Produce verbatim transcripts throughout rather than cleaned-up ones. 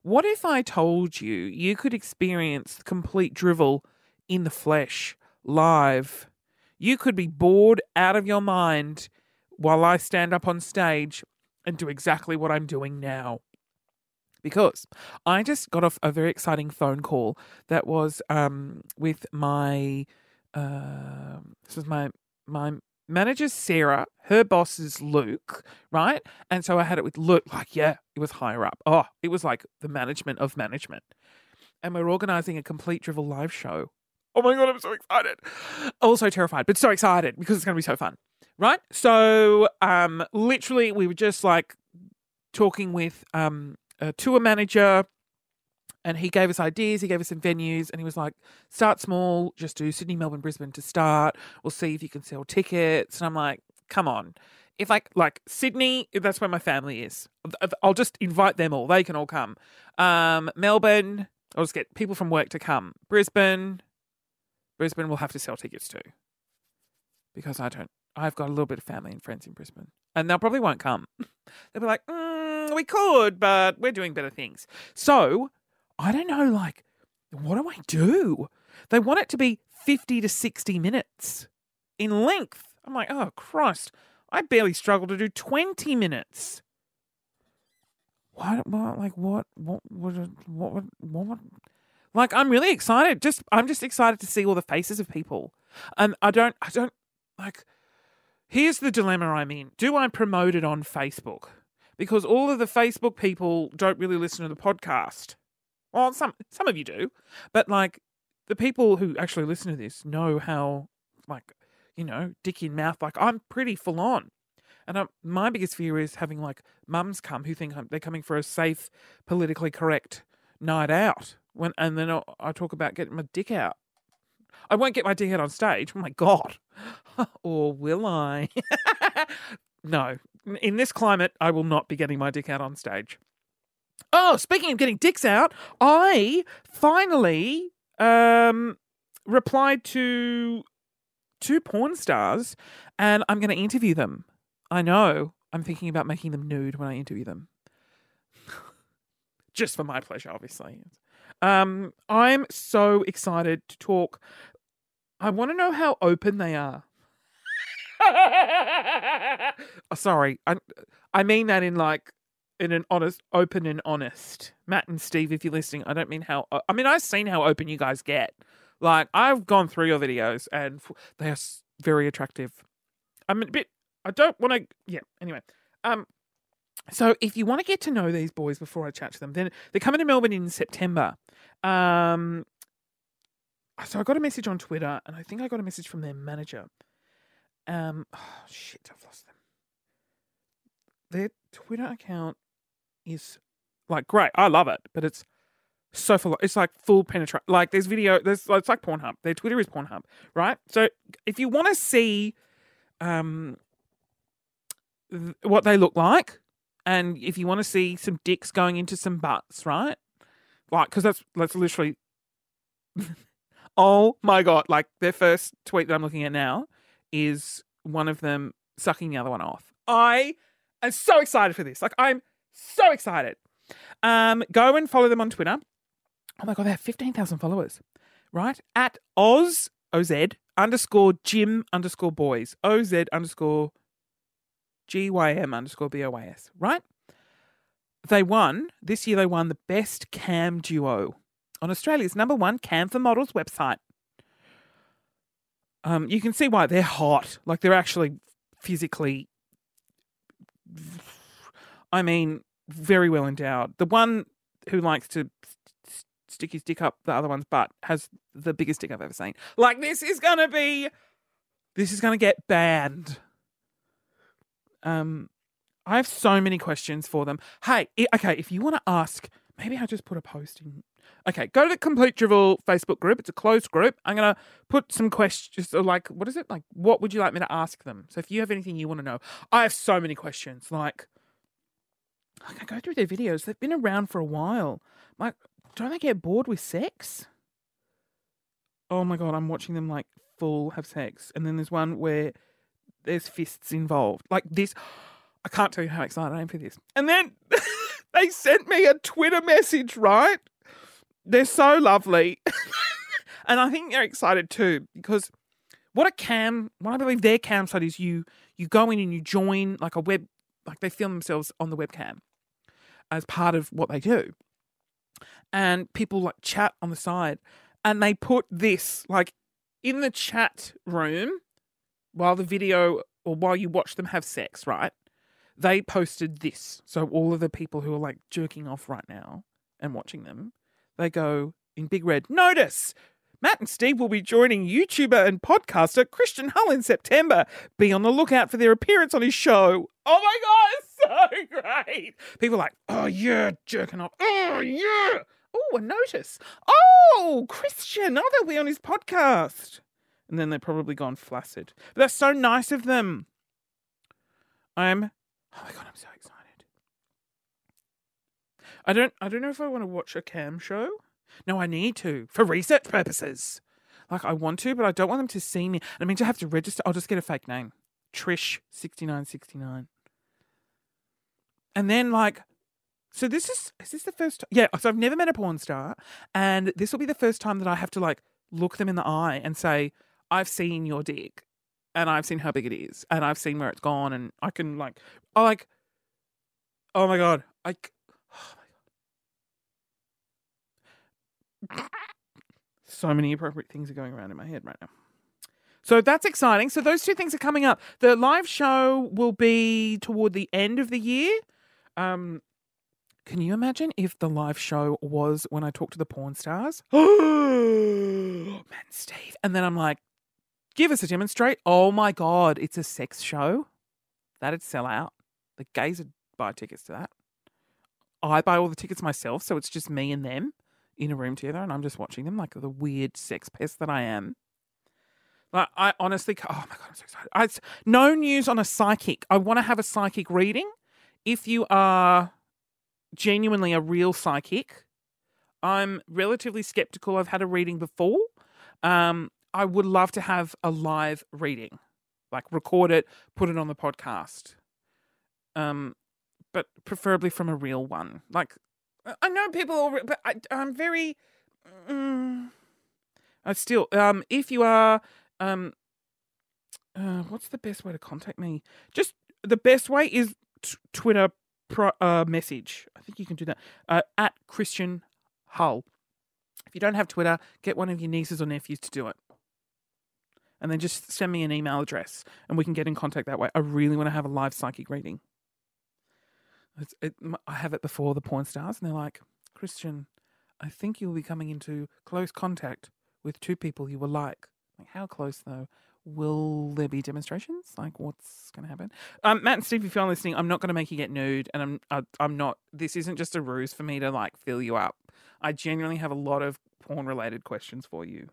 What if I told you you could experience complete drivel in the flesh, live? You could be bored out of your mind while I stand up on stage and do exactly what I'm doing now. Because I just got off a very exciting phone call that was um, with my, uh, this was my, my manager, Sarah. Her boss is Luke, right? And so I had it with Luke, like, yeah, it was higher up. Oh, it was like the management of management. And we're organising a complete drivel live show. Oh my God, I'm so excited. Also terrified, but so excited because it's going to be so fun, right? So um, literally we were just like talking with um, a tour manager, and he gave us ideas, he gave us some venues, and he was like, start small, just do Sydney, Melbourne, Brisbane to start. We'll see if you can sell tickets. And I'm like, come on. If I, like Sydney, that's where my family is. I'll just invite them all. They can all come. Um, Melbourne, I'll just get people from work to come. Brisbane, Brisbane will have to sell tickets too. Because I don't, I've got a little bit of family and friends in Brisbane. And they probably won't come. They'll be like, mm, we could, but we're doing better things. So, I don't know, like, what do I do? They want it to be fifty to sixty minutes in length. I'm like, oh, Christ, I barely struggle to do twenty minutes. What, what, like, what, what, what, what, what, what, like, I'm really excited. Just, I'm just excited to see all the faces of people. And I don't, I don't, like, here's the dilemma I'm in. Do I promote it on Facebook? Because all of the Facebook people don't really listen to the podcast. Well, some some of you do, but like the people who actually listen to this know how, like, you know, dick in mouth. Like, I'm pretty full on, and I'm, my biggest fear is having like mums come who think I'm, they're coming for a safe, politically correct night out. When and then I, I talk about getting my dick out. I won't get my dick out on stage. Oh my God, or will I? No, in this climate, I will not be getting my dick out on stage. Oh, speaking of getting dicks out, I finally um, replied to two porn stars, and I'm going to interview them. I know. I'm thinking about making them nude when I interview them. Just for my pleasure, obviously. Um, I'm so excited to talk. I want to know how open they are. Oh, sorry. I, I mean that in like, in an honest, open and honest. Matt and Steve, if you're listening, I don't mean how, I mean, I've seen how open you guys get. Like, I've gone through your videos and they are very attractive. I'm a bit, I don't want to, yeah, anyway. Um, so if you want to get to know these boys before I chat to them, then they're coming to Melbourne in September. Um, so I got a message on Twitter, and I think I got a message from their manager. Um, oh, shit, I've lost them. Their Twitter account is like great. I love it, but it's so full. It's like full penetrate. Like there's video. There's it's like Pornhub. Their Twitter is Pornhub, right? So if you want to see, um, th- what they look like, and if you want to see some dicks going into some butts, right? Like because that's that's literally. Oh my God! Like their first tweet that I'm looking at now is one of them sucking the other one off. I. I'm so excited for this. Like, I'm so excited. Um, go and follow them on Twitter. Oh my God, they have fifteen thousand followers, right? At Oz, O Z, underscore Jim underscore boys. O Z underscore G Y M underscore B O Y S, right? They won, this year they won the best cam duo on Australia's number one Cam for Models website. Um, you can see why they're hot. Like, they're actually physically... I mean, very well endowed. The one who likes to st- stick his dick up the other one's butt has the biggest dick I've ever seen. Like, this is going to be... This is going to get banned. Um, I have so many questions for them. Hey, okay, if you want to ask... Maybe I'll just put a post in... Okay, go to the Complete Drivel Facebook group. It's a closed group. I'm going to put some questions, like, what is it? Like, what would you like me to ask them? So if you have anything you want to know, I have so many questions. Like, like I go through their videos. They've been around for a while. Like, don't they get bored with sex? Oh my God, I'm watching them, like, full have sex. And then there's one where there's fists involved. Like this, I can't tell you how excited I am for this. And then... They sent me a Twitter message, right? They're so lovely. And I think they're excited too, because what a cam, what I believe their cam site is, you you go in and you join like a web, like they film themselves on the webcam as part of what they do. And people like chat on the side, and they put this like in the chat room while the video or while you watch them have sex, right? They posted this. So all of the people who are like jerking off right now and watching them, they go in big red, notice, Matt and Steve will be joining YouTuber and podcaster Christian Hull in September. Be on the lookout for their appearance on his show. Oh my God, it's so great. People are like, oh yeah, jerking off. Oh yeah. Oh, a notice. Oh, Christian. Oh, they'll be on his podcast. And then they're probably gone flaccid. But that's so nice of them. I'm, oh my God, I'm so excited. I don't, I don't know if I want to watch a cam show. No, I need to for research purposes. Like I want to, but I don't want them to see me. I mean, to have to register, I'll just get a fake name. Trish sixty-nine sixty-nine. And then like, so this is, is this the first time? Yeah. So I've never met a porn star, and this will be the first time that I have to like look them in the eye and say, I've seen your dick and I've seen how big it is and I've seen where it's gone, and I can like, I like, oh my God. I, oh my God. So many appropriate things are going around in my head right now. So that's exciting. So those two things are coming up. The live show will be toward the end of the year. Um, can you imagine if the live show was when I talked to the porn stars? Oh, man, Steve. And then I'm like, give us a demonstrate. Oh my God, it's a sex show. That'd sell out. The gays would buy tickets to that. I buy all the tickets myself, so it's just me and them in a room together, and I'm just watching them like the weird sex pest that I am. Like, I honestly, oh my God, I'm so excited. I, no news on a psychic. I want to have a psychic reading. If you are genuinely a real psychic, I'm relatively skeptical. I've had a reading before. Um, I would love to have a live reading, like record it, put it on the podcast. Um, but preferably from a real one. Like, I know people, already, but I, I'm very. Um, I still. Um, if you are, um, uh, what's the best way to contact me? Just the best way is t- Twitter pro, uh, message. I think you can do that uh, at Christian Hull. If you don't have Twitter, get one of your nieces or nephews to do it, and then just send me an email address, and we can get in contact that way. I really want to have a live psychic reading. It's, it, I have it before the porn stars, and they're like, Christian, I think you'll be coming into close contact with two people you will like. Like, how close, though? Will there be demonstrations? Like, what's going to happen? Um, Matt and Steve, if you're listening, I'm not going to make you get nude, and I'm I, I'm not. This isn't just a ruse for me to like fill you up. I genuinely have a lot of porn-related questions for you.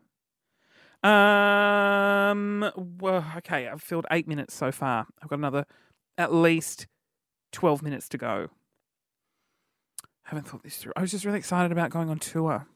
Um. Well, okay, I've filled eight minutes so far. I've got another at least twelve minutes to go. Haven't thought this through. I was just really excited about going on tour.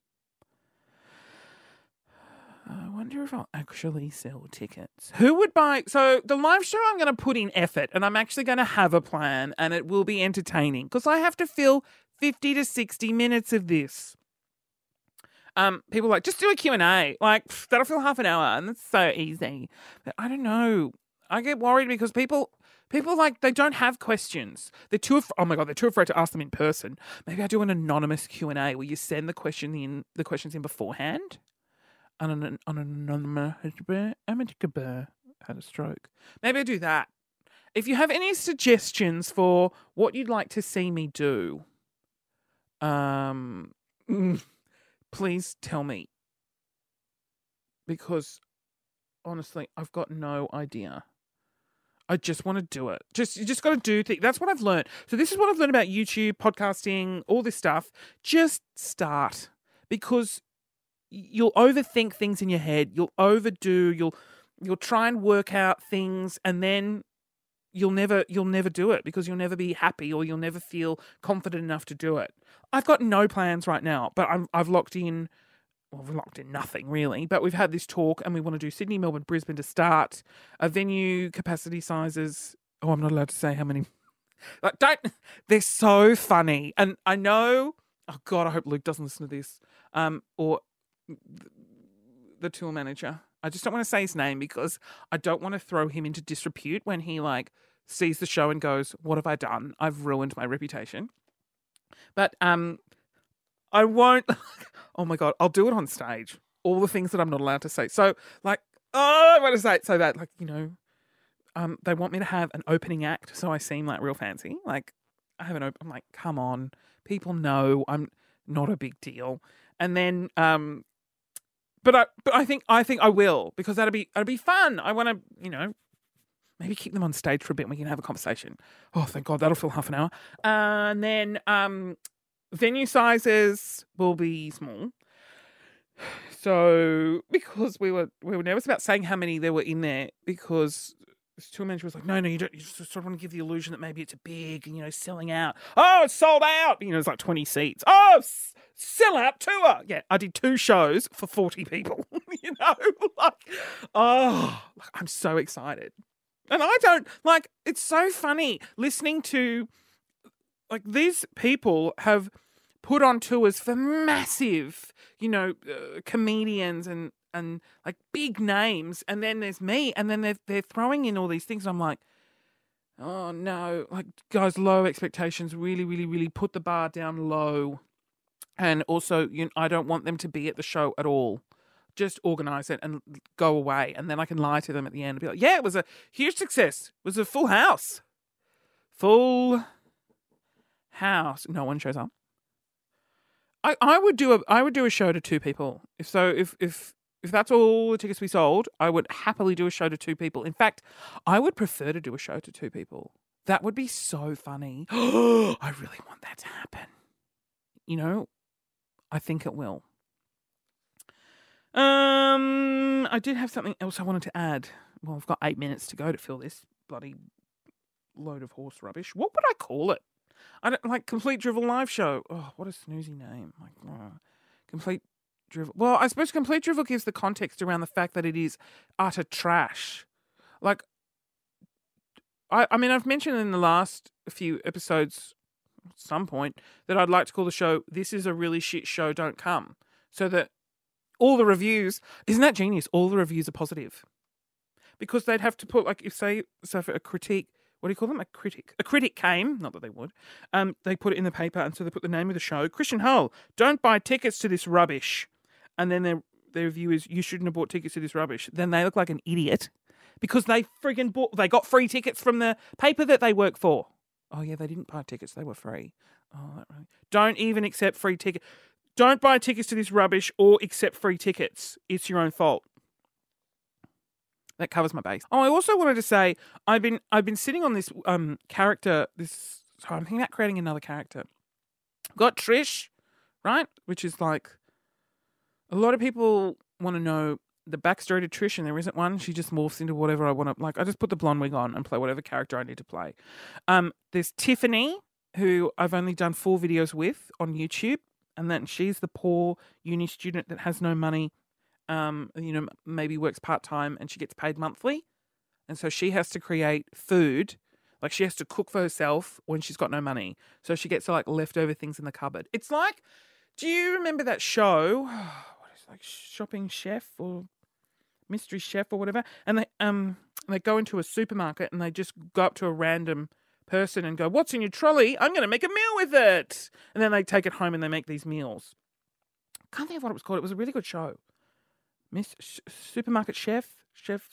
I wonder if I'll actually sell tickets. Who would buy? So the live show, I'm going to put in effort, and I'm actually going to have a plan, and it will be entertaining because I have to fill fifty to sixty minutes of this. Um, people are like, just do a Q and A. Like, pff, that'll fill half an hour, and that's so easy. But I don't know. I get worried because people... People, like, they don't have questions. They're too, af- oh my God, they're too afraid to ask them in person. Maybe I do an anonymous Q and A where you send the question in, the questions in beforehand. On an, on an anonymous, had a stroke. Maybe I do that. If you have any suggestions for what you'd like to see me do, um, please tell me. Because, honestly, I've got no idea. I just want to do it. Just you just got to do things. That's what I've learned. So this is what I've learned about YouTube, podcasting, all this stuff. Just start, because you'll overthink things in your head. You'll overdo. You'll you'll try and work out things, and then you'll never you'll never do it because you'll never be happy, or you'll never feel confident enough to do it. I've got no plans right now, but I'm I've locked in. Well, we're locked in nothing really, but we've had this talk and we want to do Sydney, Melbourne, Brisbane to start. A venue capacity sizes. Oh, I'm not allowed to say how many. Like, don't. They're so funny, and I know. Oh God, I hope Luke doesn't listen to this. Um, or the tour manager. I just don't want to say his name because I don't want to throw him into disrepute when he like sees the show and goes, "What have I done? I've ruined my reputation." But um, I won't. Oh my God, I'll do it on stage. All the things that I'm not allowed to say. So like, oh, I want to say it so that like you know, um, they want me to have an opening act, so I seem like real fancy. Like I have an open. I'm like, come on, people know I'm not a big deal. And then um. But I, but I think I think I will because that'll be that'll be fun. I want to, you know, maybe keep them on stage for a bit and we can have a conversation. Oh, thank God, that'll fill half an hour. Uh, and then um, venue sizes will be small. So because we were we were nervous about saying how many there were in there because this tour manager was like, no, no, you don't. You just sort of want to give the illusion that maybe it's a big, you know, selling out. Oh, it's sold out. You know, it's like twenty seats. Oh. S- Sell out tour. Yeah, I did two shows for forty people. you know, like, oh, I'm so excited. And I don't, like, it's so funny listening to, like, these people have put on tours for massive, you know, uh, comedians and, and, like, big names. And then there's me. And then they're, they're throwing in all these things. I'm like, oh, no. Like, guys, low expectations. Really, really, really put the bar down low. And also, you know, I don't want them to be at the show at all. Just organise it and go away. And then I can lie to them at the end and be like, yeah, it was a huge success. It was a full house. Full house. No one shows up. I, I would do a I would do a show to two people. If so if if if that's all the tickets we sold, I would happily do a show to two people. In fact, I would prefer to do a show to two people. That would be so funny. I really want that to happen. You know, I think it will. Um, I did have something else I wanted to add. Well, I've got eight minutes to go to fill this bloody load of horse rubbish. What would I call it? I don't like Complete Drivel Live Show. Oh, what a snoozy name! Like oh, Complete Drivel. Well, I suppose Complete Drivel gives the context around the fact that it is utter trash. Like, I, I mean, I've mentioned in the last few episodes. At some point that I'd like to call the show "This is a really shit show, don't come," so that all the reviews, isn't that genius? All the reviews are positive because they'd have to put like if say so for a critique, what do you call them? A critic, a critic came, not that they would. Um, they put it in the paper and so they put the name of the show, Christian Hull. Don't buy tickets to this rubbish, and then their their review is you shouldn't have bought tickets to this rubbish. Then they look like an idiot because they friggin' bought, they got free tickets from the paper that they work for. Oh, yeah, they didn't buy tickets. They were free. Oh, that right. Don't even accept free tickets. Don't buy tickets to this rubbish or accept free tickets. It's your own fault. That covers my base. Oh, I also wanted to say I've been I've been sitting on this um character. This sorry, I'm thinking about creating another character. Got Trish, right? Which is like a lot of people want to know the backstory to Trish, and there isn't one. She just morphs into whatever I want to. Like, I just put the blonde wig on and play whatever character I need to play. Um, there's Tiffany, who I've only done four videos with on YouTube, and then she's the poor uni student that has no money. Um, you know, maybe works part time, and she gets paid monthly, and so she has to create food. Like, she has to cook for herself when she's got no money, so she gets like leftover things in the cupboard. It's like, do you remember that show? Like Shopping Chef or Mystery Chef or whatever, and they um they go into a supermarket and they just go up to a random person and go, "What's in your trolley? I'm going to make a meal with it." And then they take it home and they make these meals. Can't think of what it was called. It was a really good show. Miss Sh- Supermarket Chef Chef.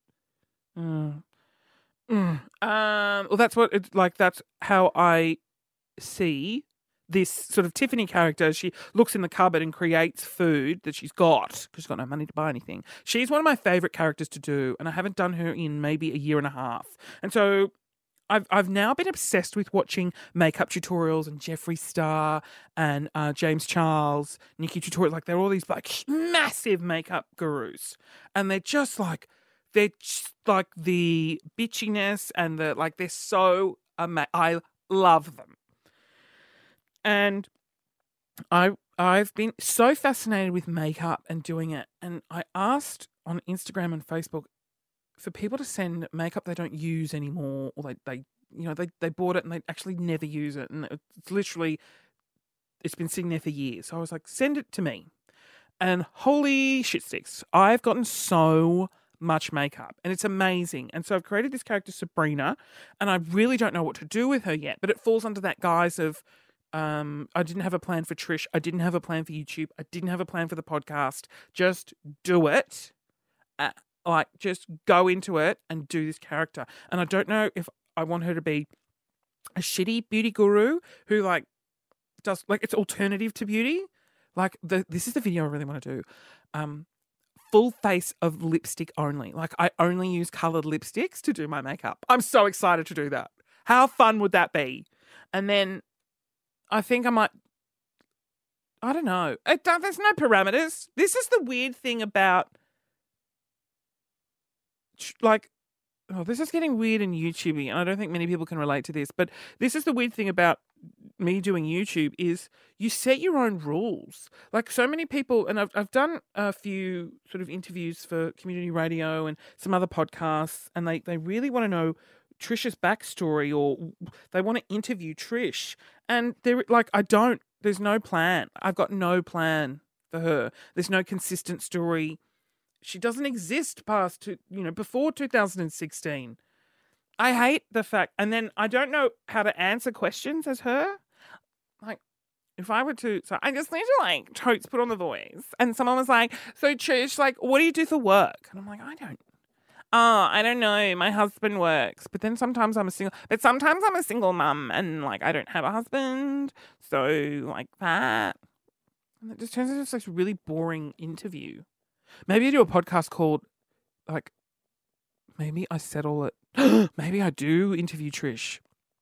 Mm. Mm. Um. Well, that's what it's like. That's how I see this sort of Tiffany character. She looks in the cupboard and creates food that she's got because she's got no money to buy anything. She's one of my favourite characters to do, and I haven't done her in maybe a year and a half. And so I've I've now been obsessed with watching makeup tutorials and Jeffree Star and uh, James Charles, Nikki tutorials. Like, they're all these like massive makeup gurus, and they're just like they're just like the bitchiness and the like. They're so ama- I love them. And I, I've been so fascinated with makeup and doing it. And I asked on Instagram and Facebook for people to send makeup they don't use anymore, or they, they you know, they, they bought it and they actually never use it. And it's literally, it's been sitting there for years. So I was like, send it to me. And holy shit sticks, I've gotten so much makeup and it's amazing. And so I've created this character, Sabrina, and I really don't know what to do with her yet, but it falls under that guise of um, I didn't have a plan for Trish. I didn't have a plan for YouTube. I didn't have a plan for the podcast. Just do it. Uh, like, just go into it and do this character. And I don't know if I want her to be a shitty beauty guru who, like, does, like, it's alternative to beauty. Like, the this is the video I really want to do. Um, full face of lipstick only. Like, I only use coloured lipsticks to do my makeup. I'm so excited to do that. How fun would that be? And then I think I might, I don't know. It, there's no parameters. This is the weird thing about, like, oh, this is getting weird and YouTubey, and I don't think many people can relate to this, but this is the weird thing about me doing YouTube is you set your own rules. Like, so many people, and I've I've done a few sort of interviews for community radio and some other podcasts, and they, they really want to know Trish's backstory, or they want to interview Trish. And they're like, I don't, there's no plan. I've got no plan for her. There's no consistent story. She doesn't exist past, to, you know, before two thousand sixteen. I hate the fact, and then I don't know how to answer questions as her. Like, if I were to, so I just need to, like, totes put on the voice. And someone was like, so Trish, like, what do you do for work? And I'm like, I don't, oh, I don't know. My husband works. But then sometimes I'm a single, but sometimes I'm a single mum and, like, I don't have a husband. So, like, that. And it just turns into this really boring interview. Maybe I do a podcast called, like, maybe I settle it. Maybe I do interview Trish.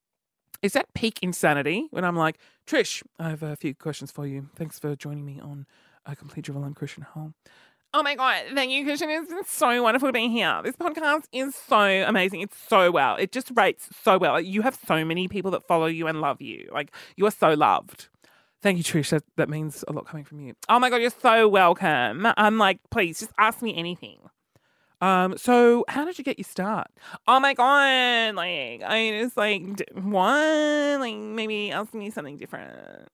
Is that peak insanity when I'm like, Trish, I have a few questions for you. Thanks for joining me on A Complete Drivel. I'm Christian Hull. Oh my God, thank you, Christian. It's been so wonderful to be here. This podcast is so amazing. It's so well. It just rates so well. You have so many people that follow you and love you. Like, you are so loved. Thank you, Trish. That, that means a lot coming from you. Oh my God, you're so welcome. I'm like, please, just ask me anything. Um, so how did you get your start? Oh my God, like, I just like, what? Like, maybe ask me something different.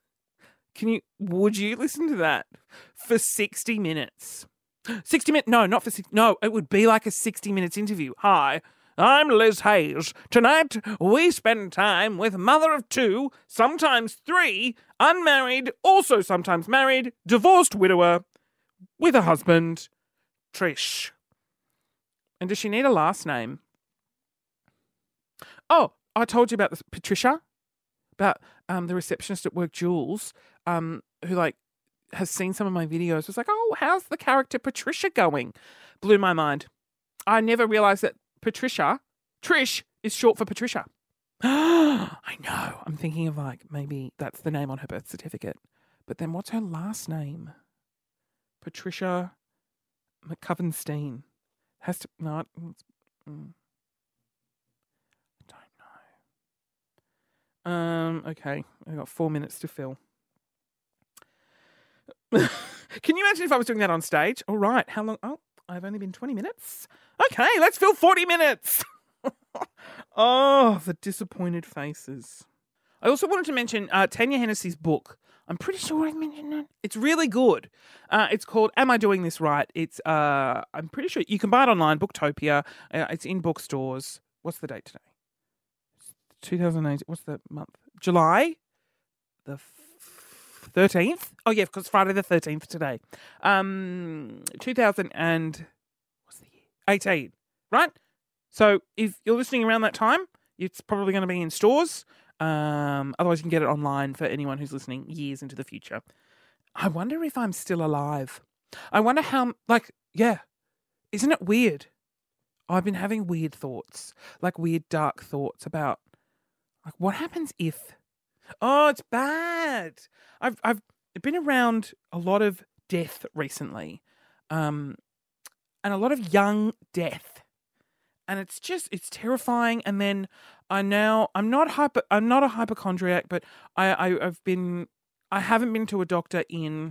Can you, would you listen to that for sixty minutes? sixty minutes? No, not for sixty. No, it would be like a sixty minutes interview. Hi, I'm Liz Hayes. Tonight, we spend time with mother of two, sometimes three, unmarried, also sometimes married, divorced widower, with a husband, Trish. And does she need a last name? Oh, I told you about this, Patricia, about um, the receptionist at work, Jules, um, who, like, has seen some of my videos. Was like, oh, how's the character Patricia going? Blew my mind. I never realised that Patricia, Trish, is short for Patricia. I know. I'm thinking of, like, maybe that's the name on her birth certificate. But then what's her last name? Patricia McCuvenstein. Has to, no, it's, mm, I don't know. Um, okay, I've got four minutes to fill. Can you imagine if I was doing that on stage? All right, how long? Oh, I've only been twenty minutes. Okay, let's fill forty minutes. Oh, the disappointed faces. I also wanted to mention uh, Tanya Hennessy's book. I'm pretty sure I mentioned it. It's really good. Uh, it's called Am I Doing This Right? It's uh, I'm pretty sure you can buy it online, Booktopia. Uh, it's in bookstores. What's the date today? two thousand eight. What's the month? July the thirteenth? Oh, yeah, because Friday the thirteenth today. Um, two thousand and what's the year? eighteen, right? So if you're listening around that time, it's probably going to be in stores. Um, otherwise, you can get it online for anyone who's listening years into the future. I wonder if I'm still alive. I wonder how, like, yeah, isn't it weird? I've been having weird thoughts, like weird dark thoughts about, like, what happens if, oh, it's bad. I've, I've been around a lot of death recently, um, and a lot of young death. And it's just, it's terrifying. And then I now, I'm not hyper, I'm not a hypochondriac, but I, I, I've been, I haven't been to a doctor in,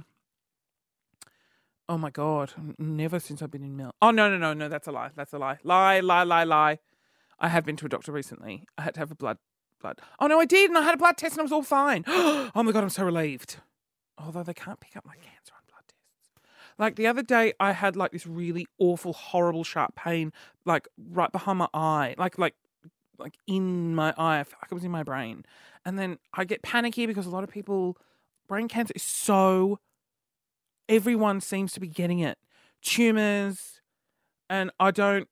oh my God, never since I've been in Mel. Oh, no, no, no, no, that's a lie. That's a lie. Lie, lie, lie, lie. I have been to a doctor recently. I had to have a blood, blood. Oh, no, I did. And I had a blood test and I was all fine. Oh, my God, I'm so relieved. Although they can't pick up my cancer on blood tests. Like the other day, I had like this really awful, horrible, sharp pain, like right behind my eye, like, like, like in my eye. I felt like it was in my brain. And then I get panicky because a lot of people, brain cancer is so, everyone seems to be getting it. Tumours. And I don't,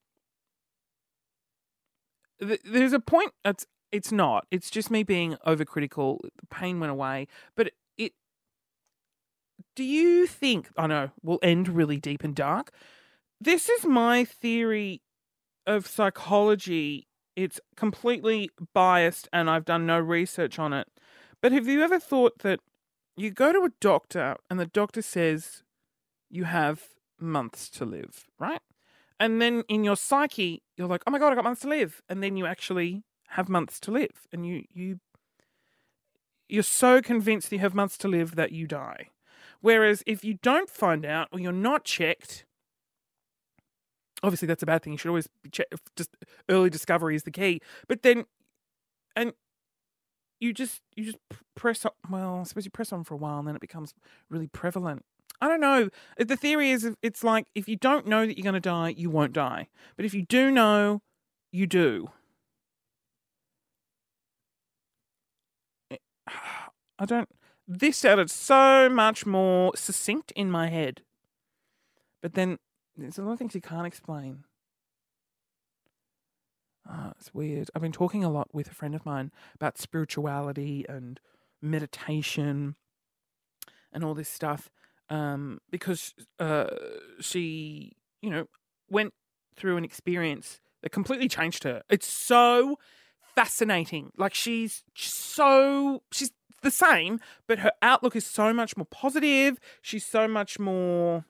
th- there's a point, it's, it's not. It's just me being overcritical. The pain went away. But it, it do you think, I know, we'll end really deep and dark. This is my theory of psychology. It's completely biased and I've done no research on it. But have you ever thought that you go to a doctor and the doctor says you have months to live, right? And then in your psyche, you're like, oh my God, I got months to live. And then you actually have months to live. And you, you, you're so convinced that you have months to live that you die. Whereas if you don't find out or you're not checked, obviously that's a bad thing. You should always be checked. Just early discovery is the key. But then, and you just, you just press on, well, I suppose you press on for a while and then it becomes really prevalent. I don't know. The theory is it's like if you don't know that you're going to die, you won't die. But if you do know, you do. I don't... This sounded so much more succinct in my head. But then there's a lot of things you can't explain. Oh, it's weird. I've been talking a lot with a friend of mine about spirituality and meditation and all this stuff. Um, because uh, she, you know, went through an experience that completely changed her. It's so fascinating. Like she's so, she's the same, but her outlook is so much more positive. She's so much more,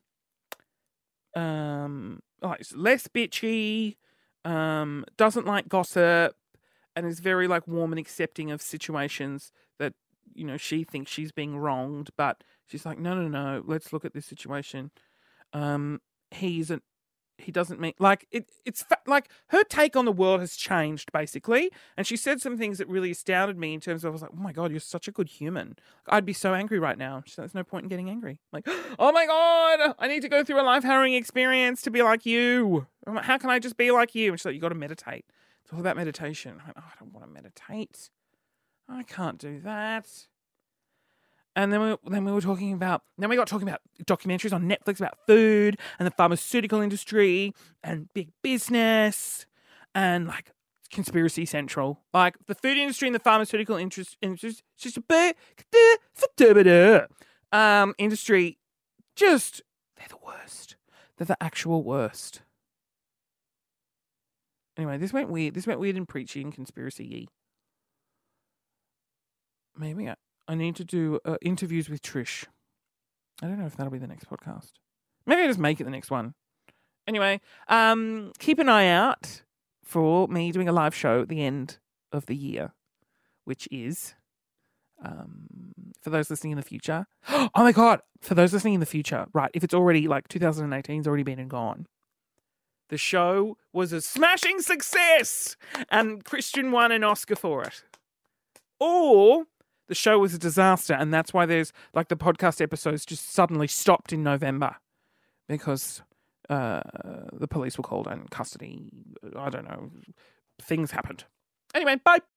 um, like less bitchy, um, doesn't like gossip, and is very like warm and accepting of situations that, you know, she thinks she's being wronged, but she's like, no, no, no, let's look at this situation. Um, he isn't, he doesn't mean, like, it. it's fa- like her take on the world has changed, basically. And she said some things that really astounded me in terms of, I was like, oh my God, you're such a good human. I'd be so angry right now. She said, there's no point in getting angry. I'm like, oh my God, I need to go through a life-harrowing experience to be like you. I'm like, how can I just be like you? And she's like, you got to meditate. It's all about meditation. I went, oh, I don't want to meditate. I can't do that. And then we then we were talking about then we got talking about documentaries on Netflix about food and the pharmaceutical industry and big business and like Conspiracy Central, like the food industry and the pharmaceutical interest interest um industry. Just they're the worst. They're the actual worst. Anyway, this went weird. This went weird and preachy and conspiracy-y. Maybe I. I need to do uh, interviews with Trish. I don't know if that'll be the next podcast. Maybe I'll just make it the next one. Anyway, um, keep an eye out for me doing a live show at the end of the year, which is, um, for those listening in the future. Oh my God, for those listening in the future, right, if it's already like two thousand eighteen's already been and gone. The show was a smashing success and Christian won an Oscar for it. Or the show was a disaster, and that's why there's, like, the podcast episodes just suddenly stopped in November because uh, the police were called and custody, I don't know, things happened. Anyway, bye.